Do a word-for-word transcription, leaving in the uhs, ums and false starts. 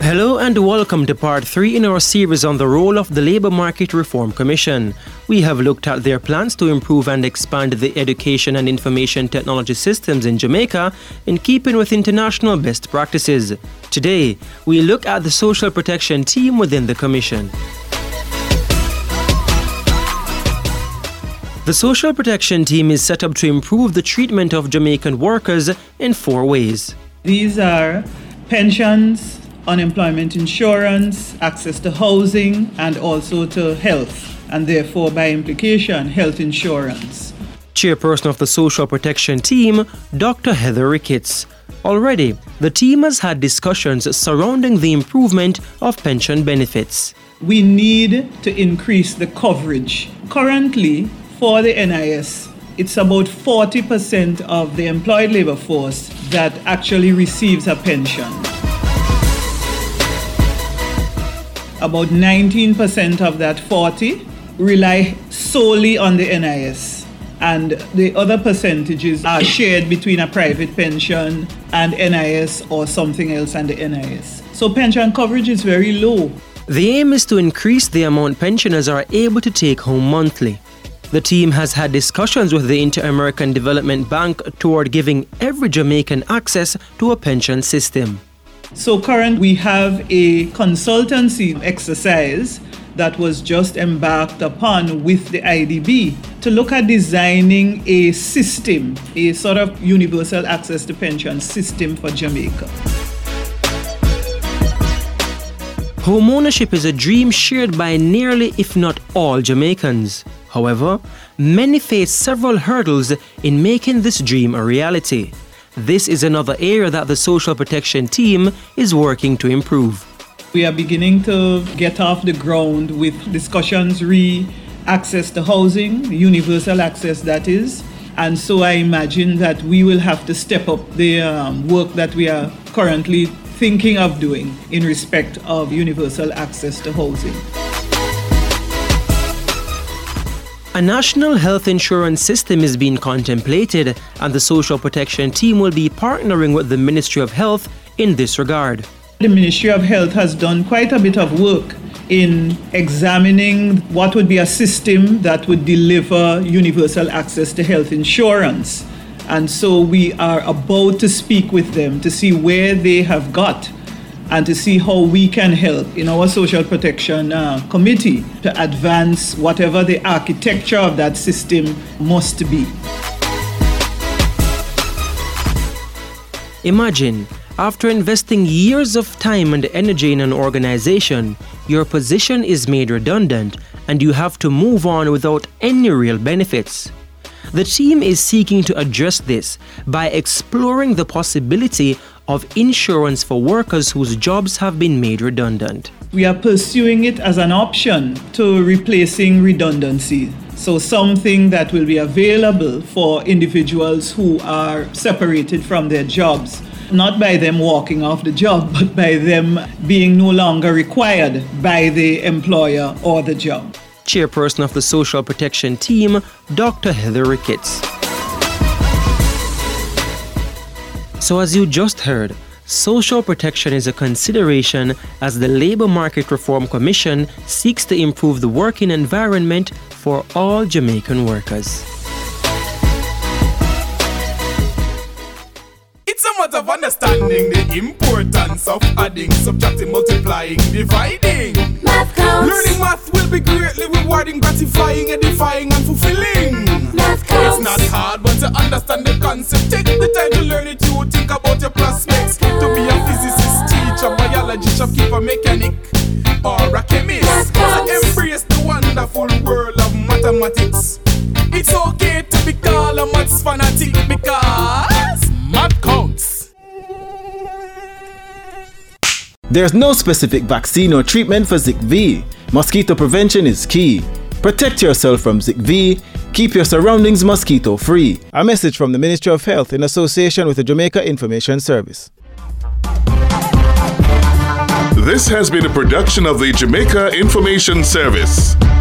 Hello and welcome to part three in our series on the role of the Labour Market Reform Commission. We have looked at their plans to improve and expand the education and information technology systems in Jamaica in keeping with international best practices. Today, we look at the social protection team within the Commission. The social protection team is set up to improve the treatment of Jamaican workers in four ways. These are pensions, unemployment insurance, access to housing, and also to health, and therefore, by implication, health insurance. Chairperson of the Social Protection Team, Doctor Heather Ricketts. Already, the team has had discussions surrounding the improvement of pension benefits. We need to increase the coverage. Currently, for the N I S, it's about forty percent of the employed labor force that actually receives a pension. About nineteen percent of that forty rely solely on the N I S, and the other percentages are shared between a private pension and N I S or something else and the N I S. So pension coverage is very low. The aim is to increase the amount pensioners are able to take home monthly. The team has had discussions with the Inter-American Development Bank toward giving every Jamaican access to a pension system. So currently we have a consultancy exercise that was just embarked upon with the I D B to look at designing a system, a sort of universal access to pension system for Jamaica. Home ownership is a dream shared by nearly, if not all, Jamaicans. However, many face several hurdles in making this dream a reality. This is another area that the Social Protection Team is working to improve. We are beginning to get off the ground with discussions re access to housing, universal access that is. And so I imagine that we will have to step up the um, work that we are currently thinking of doing in respect of universal access to housing. A national health insurance system is being contemplated, and the Social Protection Team will be partnering with the Ministry of Health in this regard. The Ministry of Health has done quite a bit of work in examining what would be a system that would deliver universal access to health insurance. And so we are about to speak with them to see where they have got and to see how we can help in our social protection uh, committee to advance whatever the architecture of that system must be. Imagine, after investing years of time and energy in an organization, your position is made redundant and you have to move on without any real benefits. The team is seeking to address this by exploring the possibility of insurance for workers whose jobs have been made redundant. We are pursuing it as an option to replacing redundancy. So something that will be available for individuals who are separated from their jobs, not by them walking off the job, but by them being no longer required by the employer or the job. Chairperson of the Social Protection Team, Doctor Heather Ricketts. So as you just heard, social protection is a consideration as the Labour Market Reform Commission seeks to improve the working environment for all Jamaican workers. It's a matter of understanding the importance of adding, subtracting, multiplying, dividing. Math counts. Learning math will be greatly rewarding, gratifying, edifying, and fulfilling. Math counts. It's not hard, but to understand the concept, take the time to learn it. You think about your prospects. To be a physicist, teacher, biologist, shopkeeper, mechanic, or a chemist. So embrace the wonderful world of mathematics. It's okay to be called a maths fanatic because math counts. There's no specific vaccine or treatment for Zika V. Mosquito prevention is key. Protect yourself from Zika V. Keep your surroundings mosquito free. A message from the Ministry of Health in association with the Jamaica Information Service. This has been a production of the Jamaica Information Service.